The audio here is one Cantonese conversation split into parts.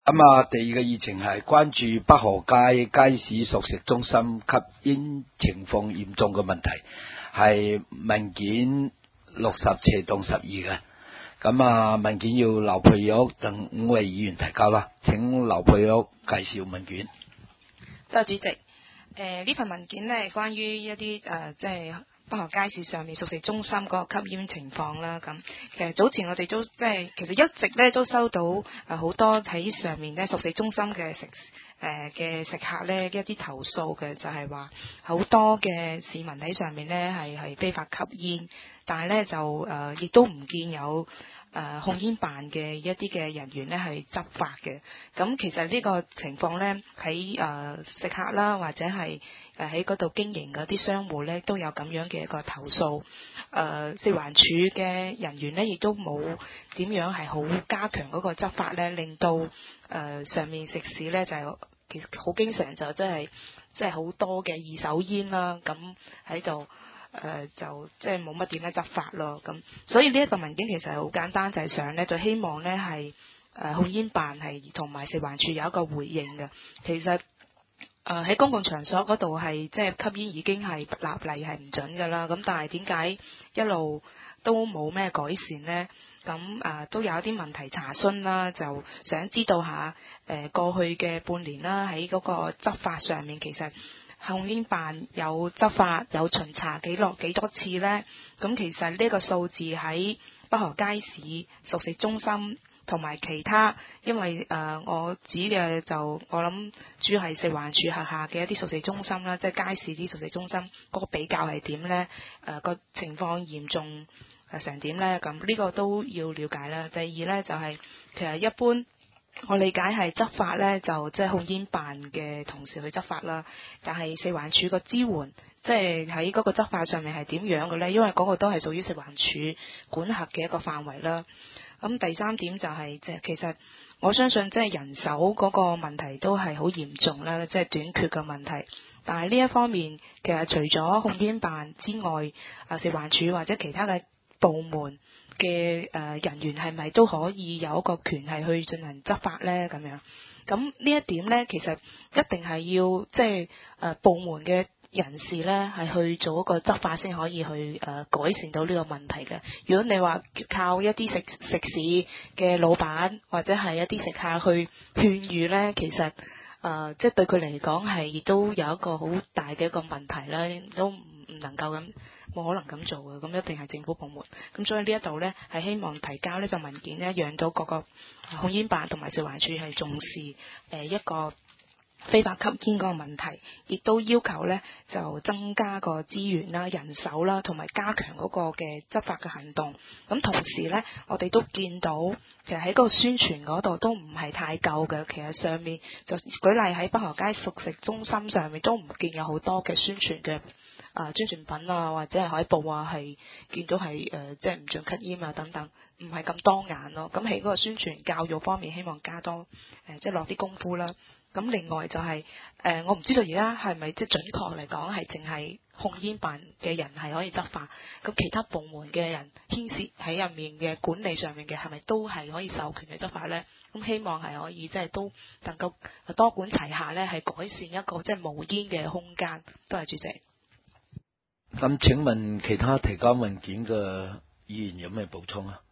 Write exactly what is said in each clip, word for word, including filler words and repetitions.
咁啊，第二個議程係關注北河街街市熟食中心吸煙情況嚴重嘅問題，係文件六十斜棟十二嘅。咁啊，文件要劉佩玉等五位議員提交啦。請劉佩玉介紹文件。 多謝主席。誒、呃、呢份文件呢，關於一啲誒、呃、即係北河街市上面熟食中心嗰個吸煙情況啦。咁其實早前我哋都即係其實一直咧都收到誒好、呃、多喺上面咧熟食中心嘅食誒嘅、呃、食客咧一啲投訴嘅，就係話好多嘅市民喺上面咧係係非法吸煙，但係咧就誒亦、呃、都唔見有。誒、呃、控煙辦嘅一啲嘅人員咧係執法嘅。咁其實呢個情況咧喺誒食客啦，或者係誒喺嗰度經營嗰啲商戶咧都有咁樣嘅一個投訴。誒、呃、食環署嘅人員咧亦都冇點樣係好加強嗰個執法咧，令到誒、呃、上面食肆咧就係其實好經常就真係即係好多嘅二手煙啦，咁喺度。誒、呃、就即係冇乜點樣執法咯，咁所以呢一個文件其實係好簡單，就係、是、想咧就希望咧係誒控煙辦係同埋食環署有一個回應嘅。其實誒喺、呃、公共場所嗰度係即係吸煙已經係立例係唔準㗎啦，咁但係點解一路都冇咩改善呢？咁誒、呃、都有一啲問題查詢啦，就想知道下誒、呃、過去嘅半年啦，喺嗰個執法上面其實。控煙辦有執法有巡查記錄幾多次呢？咁其實呢個數字喺北河街市熟食中心同埋其他，因為誒、呃、我指嘅就我諗主要係食環署轄下嘅一啲熟食中心啦，即係街市啲熟食中心嗰個比較係點呢？誒、呃、個情況嚴重誒成點呢？咁呢個都要了解啦。第二呢，就係、是、其實一般。我理解係執法呢，就即係控煙辦嘅同事去執法啦。但係食環署個支援，即係喺嗰個執法上面係點樣嘅呢？因為嗰個都係屬於食環署管轄嘅一個範圍啦。咁第三點就係即係其實我相信即係人手嗰個問題都係好嚴重啦，即係短缺嘅問題。但係呢一方面，其實除咗控煙辦之外，啊食環署或者其他嘅部門嘅誒人員係咪都可以有一個權係去進行執法呢？咁樣咁呢一點呢，其實一定係要即係誒部門嘅人士呢，係去做一個執法先可以去誒、呃、改善到呢個問題嘅。如果你話靠一啲食食肆嘅老闆或者係一啲食客去勸喻呢，其實誒、呃、即係對佢嚟講係亦都有一個好大嘅一個問題啦，都唔唔能夠咁。冇可能咁做嘅，咁一定係政府部門。咁所以呢一度呢，係希望提交呢份文件呢，讓到各個控煙辦同埋食環署係重視誒、呃、一個非法吸煙嗰個問題，亦都要求呢就增加個資源啦、人手啦，同埋加強嗰個嘅執法嘅行動。咁同時呢，我哋都見到其實喺嗰個宣傳嗰度都唔係太夠嘅。其實上面就舉例喺北河街熟食中心上面都唔見有好多嘅宣傳嘅。啊，宣傳品啊，或者係海報啊，係見到係誒、呃，即係唔準吸煙啊等等，唔係咁當眼咯。咁喺嗰個宣傳教育方面，希望加多誒、呃，即係落啲功夫啦。咁另外就係、是、誒、呃，我唔知道而家係咪即係準確嚟講係淨係控煙辦嘅人係可以執法，咁其他部門嘅人牽涉喺入面嘅管理上面嘅係咪都係可以授權去執法咧？咁希望係可以即係都能夠多管齊下咧，係改善一個即係無煙嘅空間。多謝主席。 咁請問其他提交文件嘅議員有咩補充啊？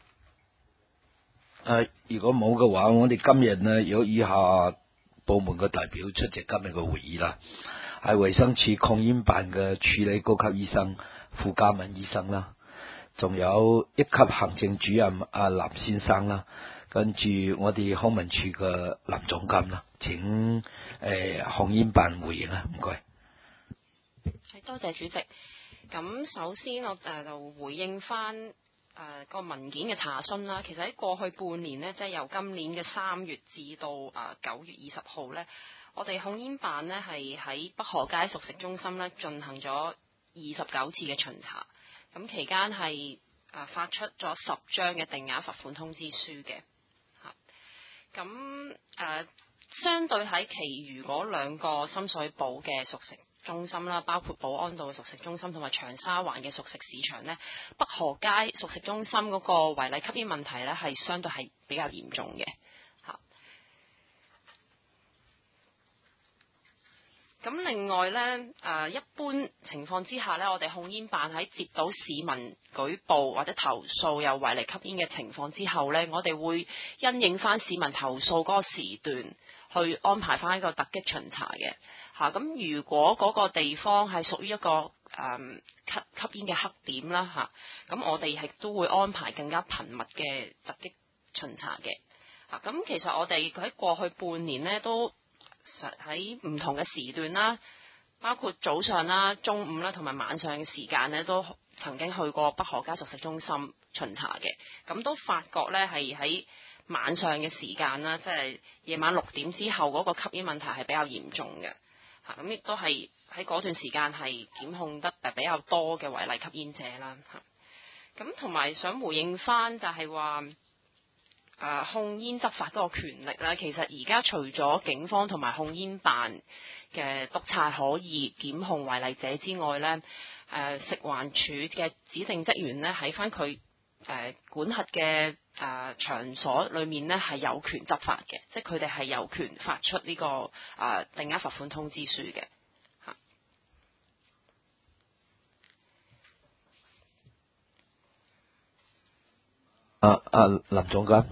誒、呃，如果冇嘅話，我哋今日呢有以下部門嘅代表出席今日嘅會議啦，係衛生署控煙辦嘅處理高級醫生傅家文醫生啦，仲有一級行政主任阿林先生啦，跟住我哋康文署嘅林總監啦，請誒、呃、控煙辦回應啊，唔該。 係，多謝主席。咁首先我誒就回應翻誒個文件嘅查詢啦。其實喺過去半年呢，即係由今年嘅三月至到誒九月二十號呢，我哋控煙辦呢係喺北河街熟食中心呢進行咗二十九次嘅巡查。咁期間係誒發出咗十張嘅定額罰款通知書嘅。嚇，咁誒相對喺其餘嗰兩個深水埗嘅熟食中心啦，包括保安道嘅熟食中心同埋長沙灣嘅熟食市場呢，北河街熟食中心嗰個違例吸煙問題呢係相對係比較嚴重嘅嚇。 咁另外呢，誒、呃、一般情況之下呢，我哋控煙辦喺接到市民舉報或者投訴有違例吸煙嘅情況之後呢，我哋會因應翻市民投訴嗰個時段，去安排翻一個突擊巡查嘅嚇。咁、啊、如果嗰個地方係屬於一個誒、嗯、吸吸煙嘅黑點啦嚇，咁、啊、我哋係都會安排更加頻密嘅突擊巡查嘅嚇。咁、啊、其實我哋喺過去半年呢，都喺唔同嘅時段啦，包括早上啦、中午啦同埋晚上嘅時間呢，都曾經去過北河街熟食中心巡查嘅。咁都發覺呢，係喺晚上嘅時間啦，即係夜晚六點之後嗰個吸煙問題係比較嚴重嘅嚇。咁亦都係喺嗰段時間係檢控得比較多嘅違例吸煙者啦嚇。咁同埋想回應翻就係話，誒控煙執法嗰個權力咧，其實而家除咗警方同埋控煙辦嘅督察可以檢控違例者之外咧，誒食環署嘅指定職員咧喺翻佢誒管轄嘅誒場所裏面咧係有權執法嘅，即係佢哋係有權發出呢個誒定額罰款通知書嘅嚇。 啊啊林總監。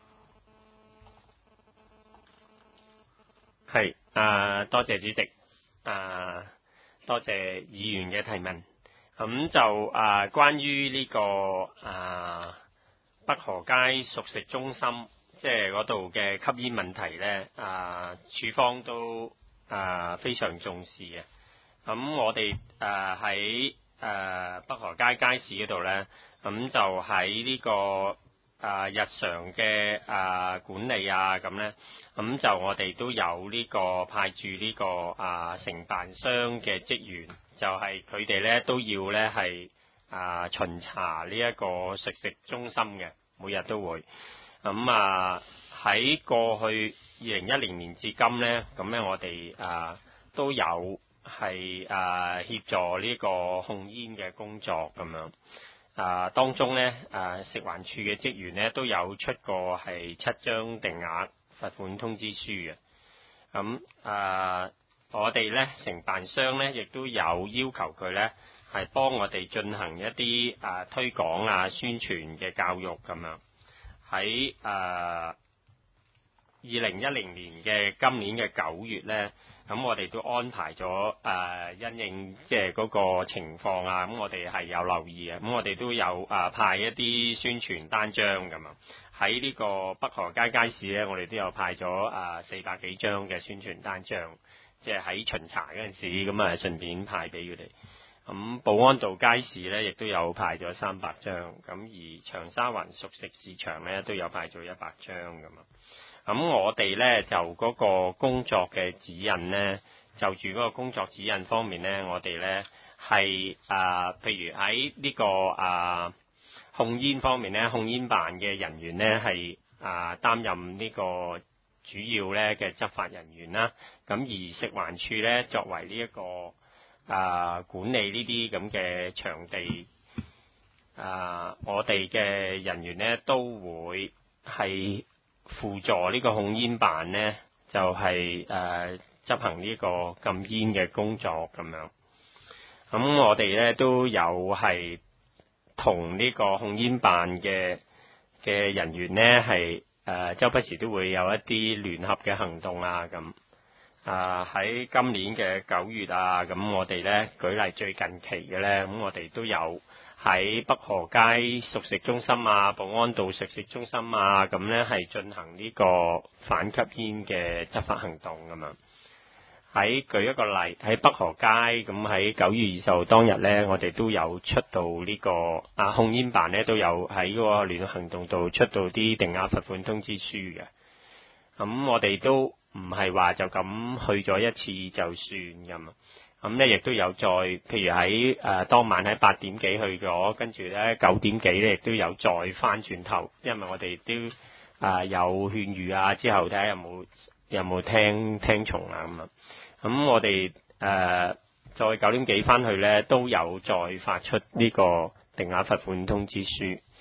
係啊，多謝主席啊，多謝議員嘅提問。咁就啊，關於呢個啊北河街熟食中心，即係嗰度嘅吸煙問題咧，啊，署方都啊非常重視嘅。咁我哋誒喺誒北河街街市嗰度咧，咁就喺呢個啊，日常嘅啊管理啊咁咧，咁就我哋都有呢個派駐呢個啊承辦商嘅職員，就係佢哋咧都要咧係啊巡查呢一個熟食中心嘅，每日都會。咁啊喺過去二零一零年至今咧，咁咧我哋啊都有係啊協助呢個控煙嘅工作咁樣。啊，當中咧，啊食環署嘅職員咧都有出過係七張定額罰款通知書嘅。咁啊，我哋咧承辦商咧亦都有要求佢咧係幫我哋進行一啲啊推廣啊宣傳嘅教育咁樣。喺啊二零一零年嘅今年嘅九月咧，咁我哋都安排咗誒、呃、因應即係嗰個情況啊，咁我哋係有留意嘅，咁我哋都有誒、呃、派一啲宣傳單張咁啊。喺呢個北河街街市咧，我哋都有派咗誒四百幾張嘅宣傳單張，即係喺巡查嗰陣時咁啊，順便派俾佢哋。咁寶安道街市咧，亦都有派咗三百張，咁而長沙灣熟食市場咧都有派咗一百張咁啊。咁我哋咧就嗰個工作嘅指引咧，就住嗰個工作指引方面咧，我哋咧係啊，譬如喺呢、這個啊控煙方面咧，控煙辦嘅人員咧係啊擔任呢個主要咧嘅執法人員啦。咁而食環署咧作為呢、這、一個啊管理呢啲咁嘅場地啊，我哋嘅人員咧都會係輔助呢個控煙辦呢，就係、是、誒、呃、執行呢個禁煙嘅工作咁樣。咁我哋呢都有係同呢個控煙辦嘅嘅人員呢，係誒、呃、周不時都會有一啲聯合嘅行動啊咁。啊喺今年嘅九月啊，咁我哋呢舉例最近期嘅呢，咁我哋都有喺北河街熟食中心啊、寶安道熟食中心啊，咁呢係進行呢個反吸煙嘅執法行動㗎嘛。喺舉一個例，喺北河街咁喺九月二十號當日呢，我哋都有出到呢、這個啊控煙辦呢都有喺嗰個聯合行動度出到啲定額罰款通知書嘅。咁我哋都唔係話就咁去咗一次就算㗎嘛。咁咧亦都有再，譬如喺誒、呃、當晚喺八點幾去咗，跟住咧九點幾咧亦都有再翻轉頭，因為我哋都啊、呃、有勸喻啊，之後睇下有冇有冇聽聽從啊咁啊。咁我哋誒、呃、再九點幾翻去咧，都有再發出呢個定額罰款通知書。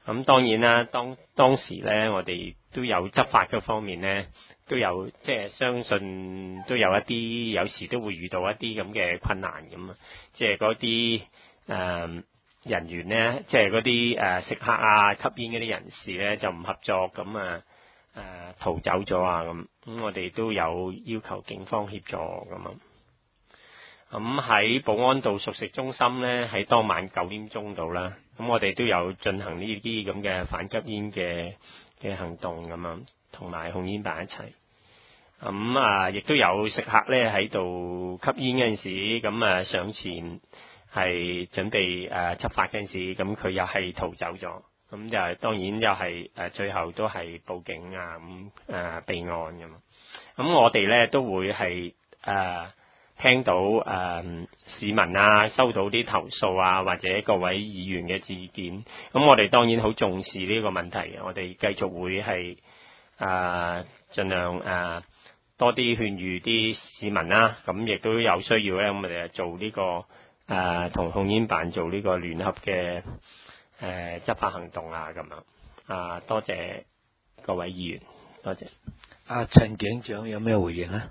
咁當然啦，當當時咧，我哋都有執法嗰方面咧，都有即係相信都有一啲，有時都會遇到一啲咁嘅困難咁啊，即係嗰啲誒人員咧，即係嗰啲誒食客啊、吸煙嗰啲人士咧，就唔合作咁啊誒逃走咗啊咁，咁我哋都有要求警方協助咁啊。咁喺保安道熟食中心咧，喺當晚九點鐘度啦，咁我哋都有進行呢啲咁嘅反吸煙嘅嘅行動咁樣，同埋控煙辦一齊。咁啊，亦都有食客咧喺度吸煙嗰陣時，咁啊上前係準備誒執法嗰陣時，咁佢又係逃走咗。咁就係當然又係誒最後都係報警啊咁誒備案咁。咁我哋咧都會係誒。呃聽到誒、呃、市民啊收到啲投訴啊，或者各位議員嘅意見，咁我哋當然好重視呢個問題，我哋繼續會係誒盡量誒、呃、多啲勸喻啲市民啦，咁亦都有需要咧，咁我哋做呢、這個誒同、呃、控煙辦做呢個聯合嘅誒、呃、執法行動啊咁樣啊，多謝各位議員，多謝。 阿陳警長有咩回應啊？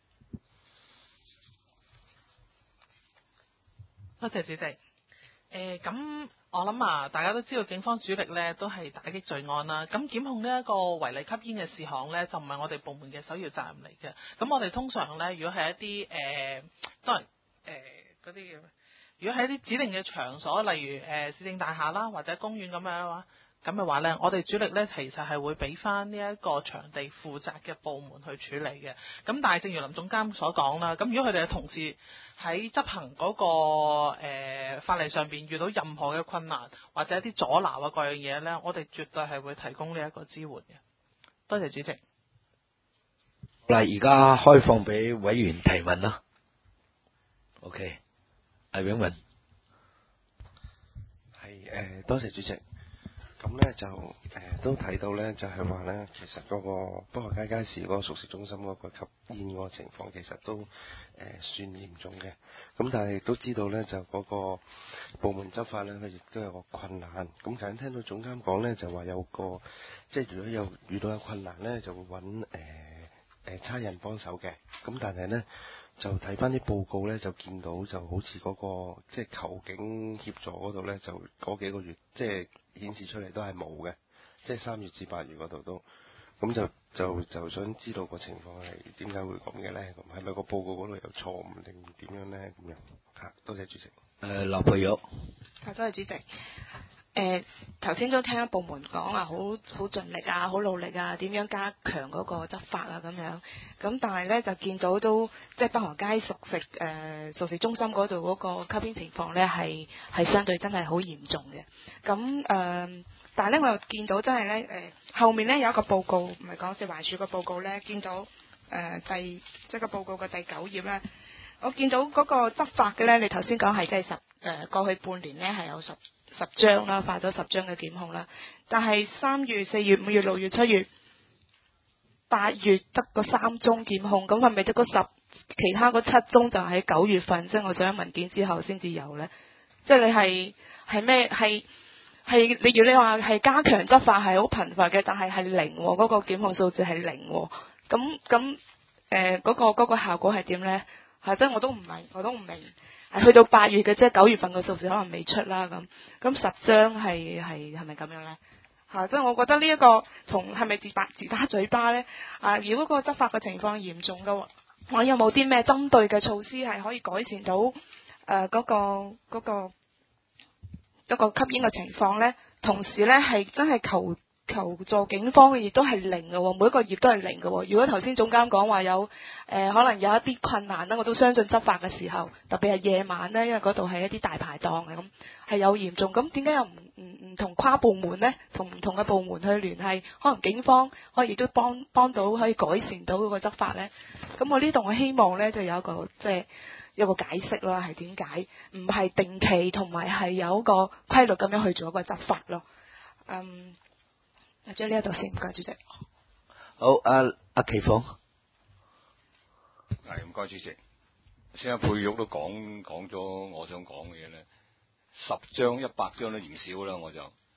多謝主席。誒、呃，咁我諗啊，大家都知道警方主力咧都係打擊罪案啦。咁檢控呢一個違例吸煙嘅事項咧，就唔係我哋部門嘅首要責任嚟嘅。咁我哋通常咧，如果係一啲誒，當然誒嗰啲叫咩？如果係一啲指定嘅場所，例如誒、呃、市政大廈啦，或者公園咁樣嘅話，咁嘅話咧，我哋主力咧其實係會俾翻呢一個場地負責嘅部門去處理嘅。咁但係正如林總監所講啦，咁如果佢哋嘅同事喺執行嗰、那個誒、呃、法例上邊遇到任何嘅困難或者一啲阻撓啊各樣嘢咧，我哋絕對係會提供呢一個支援嘅。多謝主席。 嗱，而家開放俾委員提問啦。OK， 魏永文。 係誒、呃，多謝主席。咁咧就誒、呃、都睇到咧，就係話咧，其實嗰個北河街街市嗰個熟食中心嗰個吸煙嗰個情況，其實都誒、呃、算嚴重嘅。咁但係都知道咧，就嗰個部門執法咧，佢亦都有個困難。咁頭先聽到總監講咧，就話有個即係如果有遇到有困難咧，就會揾誒誒差人幫手嘅。咁但係咧，就睇翻啲報告咧，就見到就好似嗰、那個即係求警協助嗰度咧，就嗰幾個月即係顯示出嚟都係冇嘅，即係三月至八月嗰度都，咁就就就想知道個情況係點解會咁嘅咧？咁係咪個報告嗰度有錯誤定點樣咧？咁樣嚇，多謝主席。誒、 呃，劉培玉。 多謝主席。誒頭先都聽部門講啊，好好盡力啊，好努力啊，點樣加強嗰個執法啊咁樣。咁但係咧就見到都即係北河街熟食誒、呃、熟食中心嗰度嗰個吸煙情況咧係係相對真係好嚴重嘅。咁誒、呃，但係咧我又見到真係咧誒後面咧有一個報告，唔係講食環署個報告咧，見到誒、呃、第即係個報告嘅第九頁咧，我見到嗰個執法嘅咧，你頭先講係即係十誒、呃、過去半年咧係有十。十張啦，發咗十張嘅檢控啦，但係三月、四月、五月、六月、七月、八月得個三宗檢控，咁係咪得個十？其他嗰七宗就喺九月份，即係我上咗文件之後先至有呢？即係你係係咩？係係例如你話係加強執法係好頻繁嘅，但係係零嗰、嗰個檢控數字係零，咁咁誒嗰個嗰、嗰個效果係點呢？係即係我都唔明，我都唔明。係去到八月嘅，即係九月份嘅數字可能未出啦，咁咁十張係係係咪咁樣咧？嚇、啊！即係我覺得呢、這、一個同係咪自打自打嘴巴咧？啊！如果個執法嘅情況嚴重嘅話，我有冇啲咩針對嘅措施係可以改善到誒嗰、呃那個嗰、那個一、那個吸煙嘅情況咧？同時咧係真係求求助警方嘅亦都係零嘅喎，每一個月都係零嘅喎。如果頭先總監講話有誒、呃、可能有一啲困難啦，我都相信執法嘅時候，特別係夜晚咧，因為嗰度係一啲大排檔嘅，咁係有嚴重。咁點解又唔唔唔同跨部門咧，同唔同嘅部門去聯繫？可能警方可以都幫幫到，可以改善到嗰個執法咧。咁我呢度我希望咧就有一個即係有個解釋啦，係點解唔係定期同埋係有一個規律咁樣去做一個執法咯？嗯。或者呢一度先，唔該主席。 好，阿阿奇鳳。 係唔該主席。先阿佩玉都講講咗我想講嘅嘢咧，十張一百張都嫌少啦，我就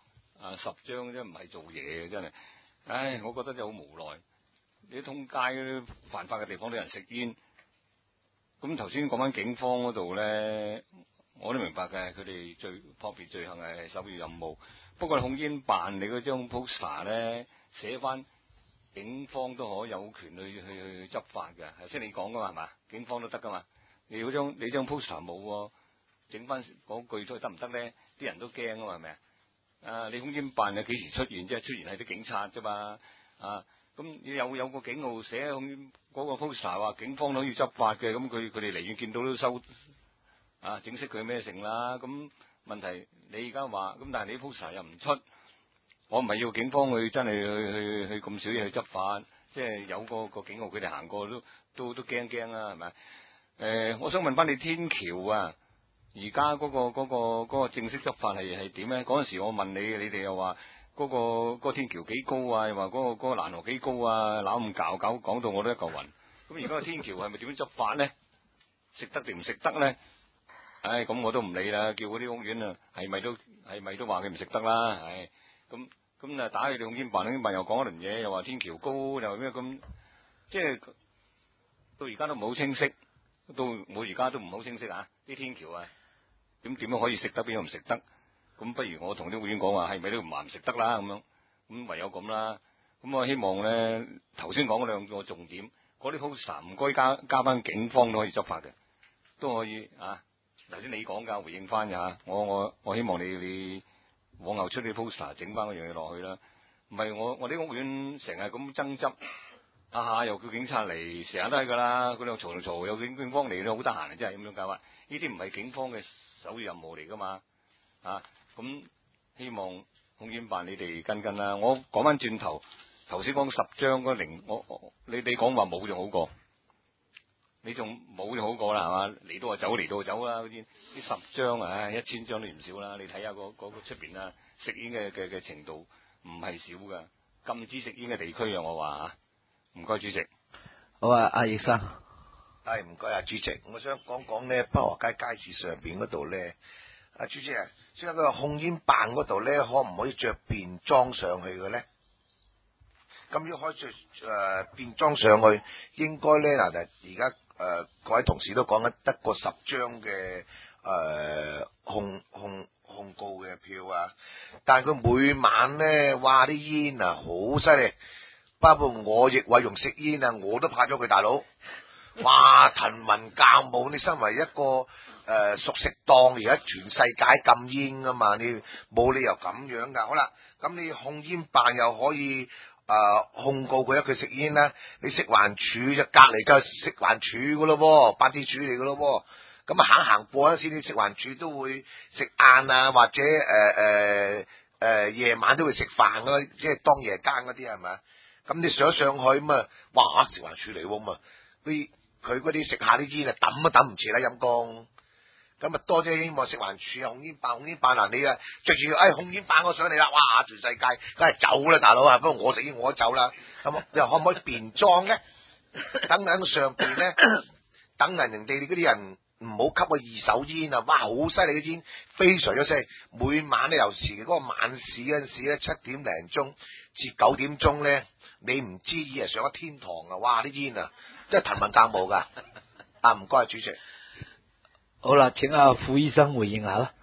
啊十張真唔係做嘢嘅真係，唉，我覺得真係好無奈。你通街嗰啲犯法嘅地方啲人食煙，咁頭先講翻警方嗰度咧，我都明白嘅，佢哋最撲滅罪行係首要任務。不過控煙辦你嗰張 poster 咧，寫翻警方都可有權去去去執法嘅，頭先你講噶嘛係嘛？警方都得噶嘛？你嗰張你張 poster 冇喎，整翻嗰句出去得唔得咧？啲人都驚啊嘛係咪啊？啊，你控煙辦啊幾時出現啫？出現係啲警察啫嘛啊！咁你有有個警號寫嗰個 poster 話警方都要執法嘅，咁佢佢哋離遠見到都收啊，整識佢咩成啦？咁問題你而家話咁，但係你啲 poster 又唔出，我唔係要警方去真係去去去咁少嘢去執法，即係有個個警號佢哋行過都都都驚驚啦，係咪？誒、呃，我想問翻你天橋啊，而家嗰個嗰、嗰個嗰、嗰個正式執法係係點咧？嗰陣時我問你，你哋又話。嗰、那個嗰、那個天橋幾高啊？又話嗰個嗰、那個欄河幾高啊？扭咁搞搞講到我都一嚿雲。咁而家個天橋係咪點樣執法咧？食得定唔食得咧？唉，咁我都唔理啦。叫嗰啲屋苑啊，係咪都係咪都話佢唔食得啦？唉，咁咁啊打去控煙辦，控煙辦又講一輪嘢，又話天橋高，又話咩咁？即係到而家都唔好清晰，到我而家都唔好清晰啊！啲天橋啊，點點樣可以食得，邊樣唔食得？咁不如我同啲會員講話，係咪都唔話唔食得啦？咁樣咁唯有咁啦。咁我希望咧，頭先講嗰兩個重點，嗰啲 poster 唔該加加翻警方都可以執法嘅，都可以啊。頭先你講㗎，回應翻㗎。我我我希望你你往後出啲 poster 整翻嗰樣嘢落去啦。唔係我我啲屋苑成日咁爭執，下下又叫警察嚟，成日都係㗎啦。佢哋嘈嘈嘈，有警警方嚟都好得閒啊！真係咁樣搞法，呢啲唔係警方嘅首要任務嚟㗎嘛啊！咁希望控煙辦你哋跟跟啦。我講翻轉頭，頭先講十張嗰零，我我你你講話冇就好過，你仲冇就好過啦，係嘛？嚟到就走，嚟到就走啦。嗰啲啲十張啊，唉，一千張都唔少啦。你睇下嗰嗰個出邊啊，食煙嘅嘅嘅程度唔係少噶，禁止食煙嘅地區啊，我話吓，唔該主席。 好啊，阿易生， 係唔該啊，主席，我想講講咧北河街街市上邊嗰度咧，阿主席啊。即係嗰個控煙辦嗰度咧，可唔可以着便裝上去嘅咧？咁要開着誒便裝上去，應該咧嗱，而家誒各位同事都講緊得個十張嘅誒控控控告嘅票啊，但係佢每晚咧，哇啲煙啊好犀利，包括我亦話用食煙啊，我都怕咗佢大佬，哇騰雲駕霧，你身為一個。誒、呃，熟食檔而家全世界禁煙噶嘛，你冇理由咁樣噶。好啦，咁你控煙辦又可以誒、呃、控告佢，佢食煙啦。你食環署就隔籬就食環署噶咯，辦事處嚟噶咯。咁啊行行過嗰時，你食環署都會食晏啊，或者誒誒誒夜晚都會食飯噶，即係當夜間嗰啲係咪？咁你上上去咁啊，哇食環署嚟喎嘛，佢佢嗰啲食下啲煙啊，抌都抌唔切啦，陰公。咁啊，多謝希望食環署啊，控煙辦控煙辦嗱，你啊着住誒控煙辦我上嚟啦，哇！全世界梗係走啦，大佬啊！不過我食煙我都走啦。咁又可唔可以便裝咧？等喺上邊咧，等人人哋嗰啲人唔好吸個二手煙啊！哇，好犀利嘅煙，非常之犀利。每晚咧，尤其嗰個晚市嗰陣時咧，七點零鐘至九點鐘咧，你唔知以為上咗天堂啊！哇，啲煙啊，真係騰雲駕霧噶。啊，唔該，主席。 好啦，請阿傅醫生回應下啦。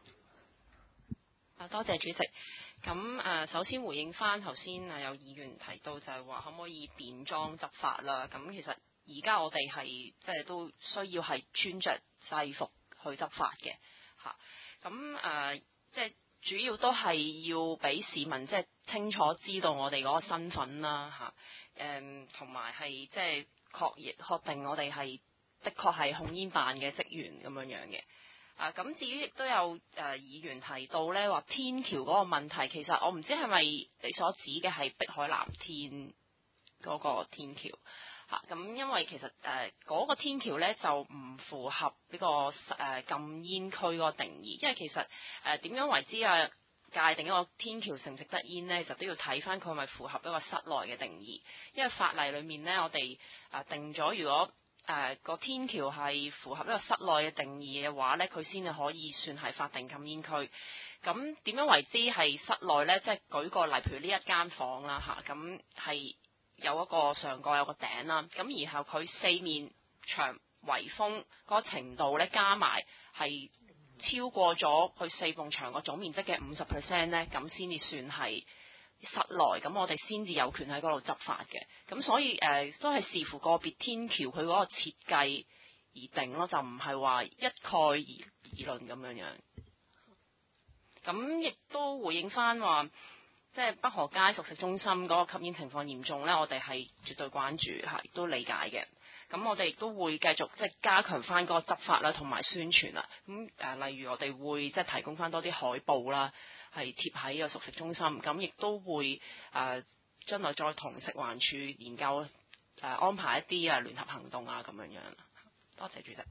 啊，多謝主席。咁誒、呃，首先回應翻頭先啊，有議員提到就係話可唔可以便裝執法啦？咁其實而家我哋係即係都需要係穿着制服去執法嘅嚇。咁、啊、誒，即係主要都係要俾市民即係清楚知道我哋嗰個身份啦嚇。誒、啊，同埋係即係確認確定我哋係。的確係控煙辦嘅職員咁樣樣嘅，啊咁至於亦都有誒、呃、議員提到咧話天橋嗰個問題，其實我唔知係咪你所指嘅係碧海藍天嗰個天橋嚇，咁、啊、因為其實誒嗰、呃那個天橋咧就唔符合呢、這個誒、呃、禁煙區嗰個定義，因為其實誒點、呃、樣為之啊界定一個天橋食唔食得煙咧，就都要睇翻佢係咪符合一個室內嘅定義，因為法例裡面咧我哋啊定咗如果誒個天橋係符合呢個室內嘅定義嘅話呢，佢先至可以算係法定禁煙區。咁點樣為之係室內呢？即係舉個例，譬如呢一間房啦嚇，咁係有一個上蓋有個頂啦，咁然後佢四面牆圍封嗰個程度呢，加埋係超過咗佢四埲牆個總面積嘅五十 percent 呢，咁先至算係室內，咁我哋先至有權喺嗰度執法嘅。咁所以誒、呃、都係視乎個別天橋佢嗰個設計而定咯，就唔係話一概而而論咁樣樣。咁亦都回應翻話，即係北河街熟食中心嗰個吸煙情況嚴重呢，我哋係絕對關注，係都理解嘅。咁我哋亦都會繼續即係加強翻嗰個執法啦，同埋宣傳啦。咁誒、呃，例如我哋會即係提供翻多啲海報啦，係貼喺個熟食中心。咁亦都會誒將來再同食環署研究誒、呃、安排一啲啊聯合行動啊咁樣樣。多謝主席。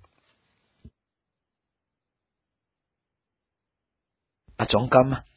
阿總監啊，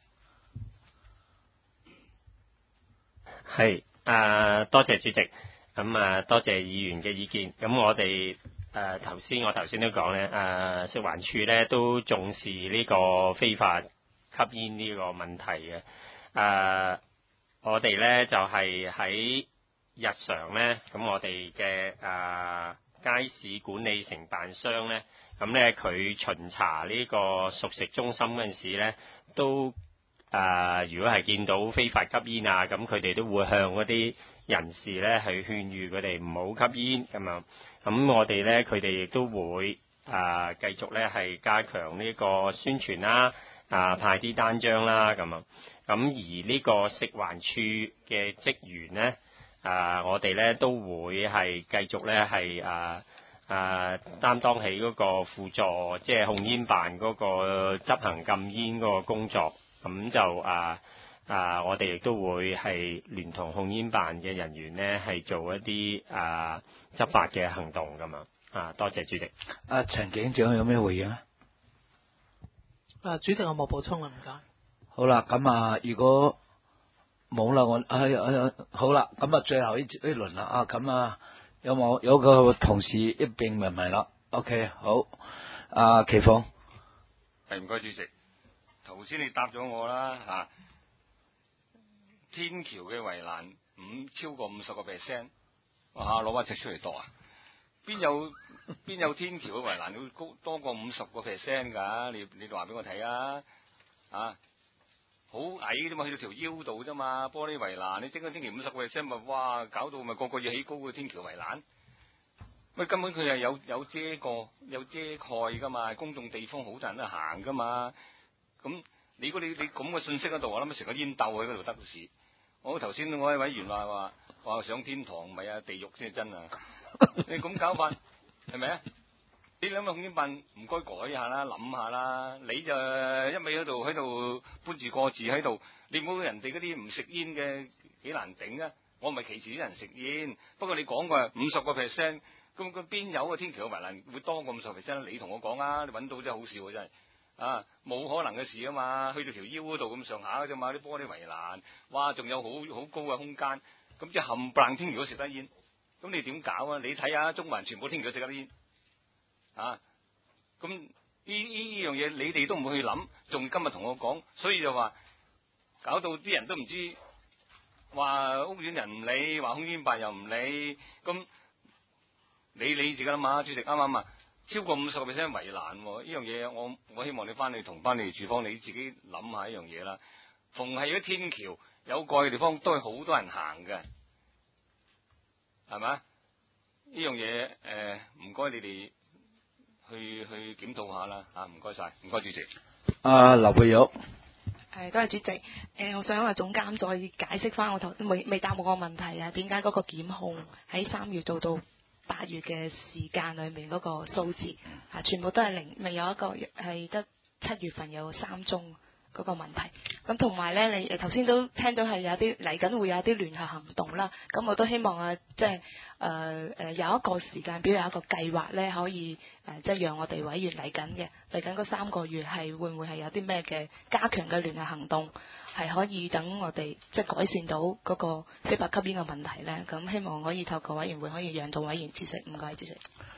係誒多謝主席。咁啊，多謝議員嘅意見。咁我哋誒頭先，我頭先都講咧，誒食環署咧都重視呢個非法吸煙呢個問題嘅。誒、呃，我哋咧就係、是、喺日常咧，咁我哋嘅誒街市管理承辦商咧，咁咧佢巡查呢個熟食中心嗰陣時咧，都誒、呃、如果係見到非法吸煙啊，咁佢哋都會向嗰啲人士咧係勸喻佢哋唔好吸煙咁樣，咁我哋咧佢哋亦都會啊繼續咧係加強呢個宣傳啦，啊派啲單張啦咁啊，咁而呢個食環署嘅職員咧啊，我哋咧都會係繼續咧係啊啊擔當起嗰個輔助即係控煙辦嗰個執行禁煙嗰個工作，咁就啊。啊！我哋亦都會係聯同控煙辦嘅人員呢，係做一啲啊執法嘅行動咁啊！啊，多謝主席。 阿陳警長有咩回應啊？ 啊，主席我冇補充啦，唔該。 好啦，咁啊，如果冇啦，我係係好啦，咁啊，最後呢呢輪啦啊，咁啊，有冇有個同事一並問埋啦 ？OK， 好，阿奇鳳， 係唔該主席。頭先你答咗我啦嚇。啊天橋嘅圍欄五超過五十個 percent， 哇！攞把尺出嚟度啊！邊有邊有天橋嘅圍欄會高多過五十個 percent 㗎？你你話俾我睇啊！啊，好矮啫嘛，去到條腰度啫嘛，玻璃圍欄你整個天橋五十個 percent 咪哇，搞到咪個個要起高嘅天橋圍欄。喂，根本佢係有有遮過有遮蓋㗎嘛，公眾地方好多人都行㗎嘛。咁你如果你你咁嘅信息嗰度，我諗成個煙鬥喺嗰度得事。我頭先我位委員話話話上天堂唔係啊，地獄先係真啊！你咁搞法係咪啊？你諗下控煙辦唔該改下啦，諗下啦。你就一味喺度喺度搬字過字喺度，你冇人哋嗰啲唔食煙嘅幾難頂啊！我唔係歧視啲人食煙，不過你講過五十個 percent，咁佢邊有個天橋嘅圍欄會多過五十 percent？你同我講啊！你揾到真係好笑啊！真係。啊，冇可能嘅事啊嘛，去到條腰嗰度咁上下嘅啫嘛，啲玻璃圍欄，哇，仲有好好高嘅空間，咁即係冚唪唥天橋都食得煙，咁你點搞啊？你睇下中環全部天橋都食得煙，啊，咁呢呢樣嘢你哋都唔會去諗，仲今日同我講，所以就話搞到啲人都唔知，話屋苑人唔理，話控煙辦又唔理，咁你理自己啦嘛，主席啱唔啱啊？超過五十個 percent 圍欄，呢樣嘢我我希望你翻去同翻你住房你自己諗下一樣嘢啦。逢係嗰天橋有蓋嘅地方，都係好多人行嘅，係咪？呢樣嘢誒，唔該你哋去去檢討下啦嚇，唔該晒，唔該主席。 阿劉佩玉， 係多謝主席。誒、呃，我想話總監再解釋翻我頭未未答我個問題啊，點解嗰個檢控喺三月做到八月嘅時間裏面嗰個數字啊，全部都係零，未有一個係得七月份有三宗嗰個問題。咁同埋咧，你頭先都聽到係有啲嚟緊會有啲聯合行動啦。咁我都希望啊，即係誒誒有一個時間表，有一個計劃咧，可以誒、呃、即係讓我哋委員嚟緊嘅嚟緊嗰三個月係會唔會係有啲咩嘅加強嘅聯合行動？係可以等我哋即係改善到嗰個非法吸煙嘅問題咧，咁希望可以透過委員會可以讓到委員知悉。唔該，主席。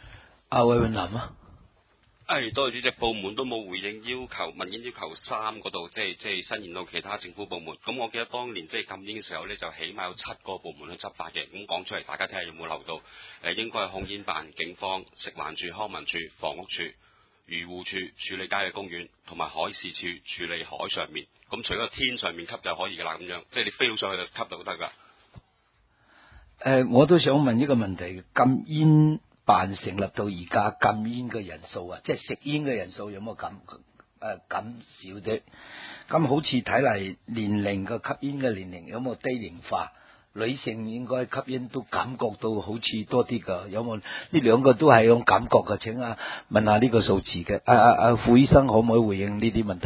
阿韋永南啊。 誒，多謝主席，部門都冇回應要求文件要求三嗰度，即係即係伸延到其他政府部門。咁我記得當年即係禁煙嘅時候呢，就起碼有七個部門去執法嘅。咁講出嚟，大家睇下有冇留到？誒，應該係控煙辦、警方、食環署、康文署、房屋署、漁護署處理郊野公園，同埋海事處處理海上面。咁除咗天上面吸就可以噶啦，咁樣即係你飛到上去就吸就得噶。 誒、呃，我都想問一個問題：禁煙辦成立到而家，禁煙嘅人數啊，即係食煙嘅人數有冇減誒減少啲？咁好似睇嚟年齡嘅吸煙嘅年齡有冇低齡化？女性應該吸煙都感覺到好似多啲噶，有冇？呢兩個都係有感覺嘅。請啊問下呢個數字嘅，啊啊啊傅醫生可唔可以回應呢啲問題？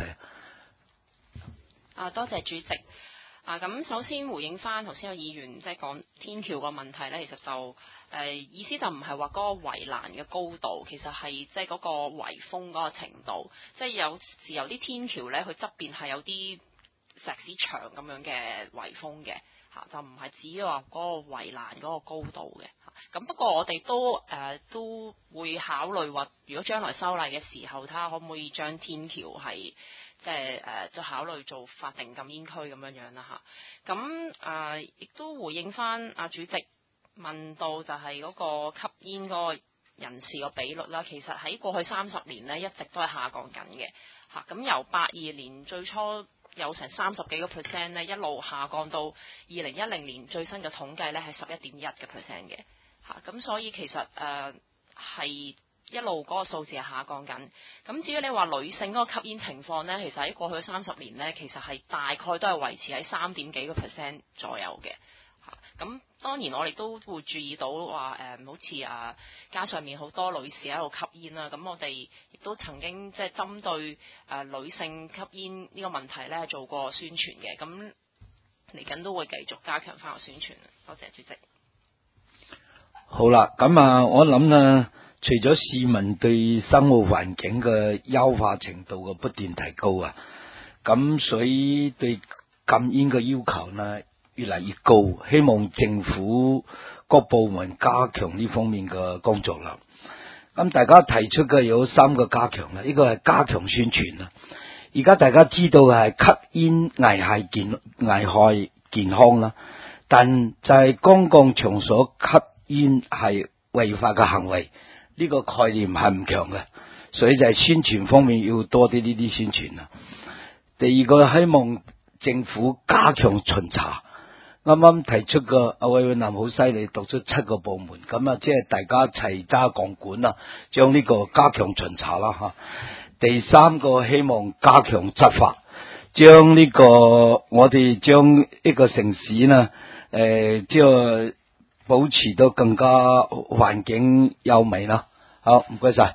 啊，多謝主席。啊，咁首先回應翻頭先有議員即係講天橋個問題咧，其實就誒、呃、意思就唔係話嗰個圍欄嘅高度，其實係即係嗰個圍封嗰個程度，即係有時有啲天橋咧，佢側邊係有啲石屎牆咁樣嘅圍封嘅嚇，就唔係指話嗰個圍欄嗰個高度嘅嚇。咁不過我哋都誒、呃、都會考慮話，如果將來修例嘅時候，睇下可唔可以將天橋係。即係誒，就考慮做法定禁煙區咁樣樣啦嚇。咁誒，亦都回應翻阿主席問到就係嗰個吸煙嗰個人士個比率啦。其實喺過去三十年呢，一直都係下降緊嘅嚇。咁由八二年最初有成三十幾個 percent 呢，一路下降到二零一零年最新嘅統計呢係十一點一嘅 percent 嘅嚇。咁所以其實誒係。呃一路嗰個數字係下降緊，咁至於你話女性嗰個吸煙情況呢，其實喺過去三十年呢，其實係大概都係維持喺三點幾個 percent 左右嘅嚇。咁當然我哋都會注意到話誒、呃，好似啊街上面好多女士喺度吸煙啦，咁我哋亦都曾經即係針對誒、呃、女性吸煙呢個問題呢做過宣傳嘅，咁嚟緊都會繼續加強翻個宣傳。多謝主席。 好啦，咁啊，我諗啊。除咗市民對生活環境嘅優化程度嘅不斷提高啊，咁所以對禁煙嘅要求呢越嚟越高，希望政府各部門加強呢方面嘅工作啦。咁大家提出嘅有三個加強啦，呢個係加強宣傳啦。而家大家知道係吸煙危害健危害健康啦，但就係公共場所吸煙係違法嘅行為。呢個概念係唔強嘅，所以就係宣傳方面要多啲呢啲宣傳啦。第二個希望政府加強巡查，啱啱提出個阿韋永南好犀利，讀出七個部門，咁啊即係大家齊揸鋼管啦，將呢個加強巡查啦吓。第三個希望加強執法，將呢個我哋將呢個城市呢誒即係保持到更加環境優美啦。好，唔該晒。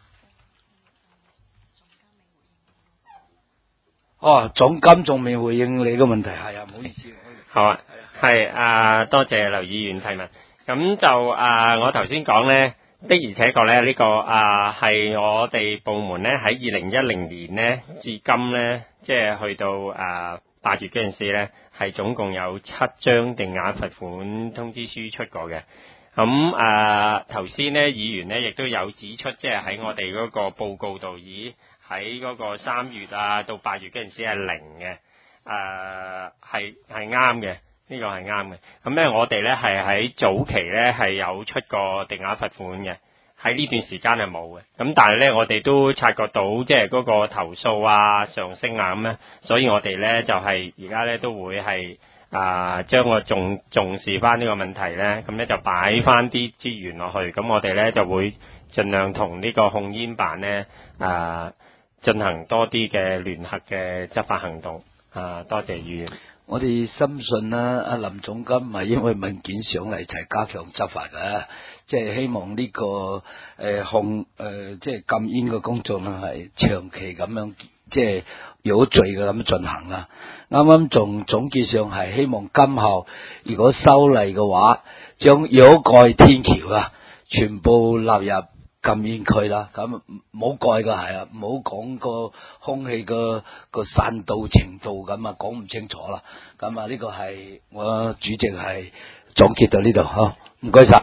哦，總監仲未回應你個問題，係啊，唔好意思。 好啊，係啊，多謝劉議員提問。咁就啊，我頭先講呢，的而且確咧，呢個啊係我哋部門呢喺二零一零年呢至今呢，即係去到啊八月嗰陣時呢，係總共有七張定額罰款通知書出過嘅。咁啊，頭先呢議員呢亦都有指出，即係喺我哋嗰個報告度，咦喺嗰個三月啊到八月嗰陣時係零嘅，誒係係啱嘅，呢個係啱嘅。咁咧我哋咧係喺早期咧係有出過定額罰款嘅，喺呢段時間係冇嘅。咁但係咧我哋都察覺到即係嗰個投訴啊上升啊咁咧，所以我哋咧就係而家咧都會係。啊，將我重重視翻呢個問題呢，咁呢就擺翻啲資源落去，咁我哋呢就會盡量同呢個控煙辦呢啊進行多啲嘅聯合嘅執法行動。啊，多謝議員。 我哋深信啦，阿林總監唔係因為文件上嚟就係加強執法嘅，即係希望呢個誒控誒即係禁煙嘅工作呢係長期咁樣即係有序嘅咁進行啦。啱啱仲總結上係希望今後如果修例嘅話，將有蓋天橋啊全部納入禁煙區啦，咁唔好蓋噶係啊，唔好講個空氣個個散度程度咁啊，講唔清楚啦。咁啊，呢個係我主席係總結到呢度，好，唔該晒。